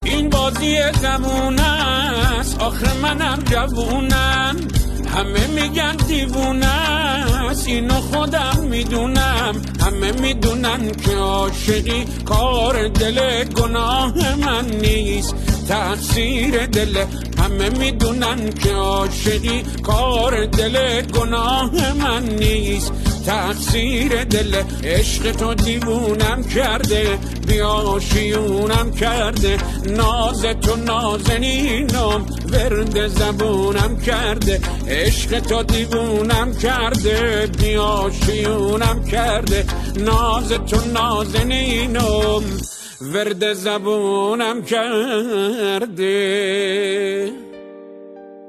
این بازی زمونه است، آخر منم جوونم، همه میگن دیوونه است، اینو خودم میدونم، همه میدونن که عاشقی کار دل، گناه من نیست تقصیر دل، همه میدونن که عاشقی کار دل، گناه من نیست تقصیر دل. عشق تو دیوونم کرده، بیاشیونم کرده، ناز تو نازنینم ورد زبونم کرده. عشق تو دیوونم کرده، بیاشیونم کرده، ناز تو نازنینم ورد زبونم کرده.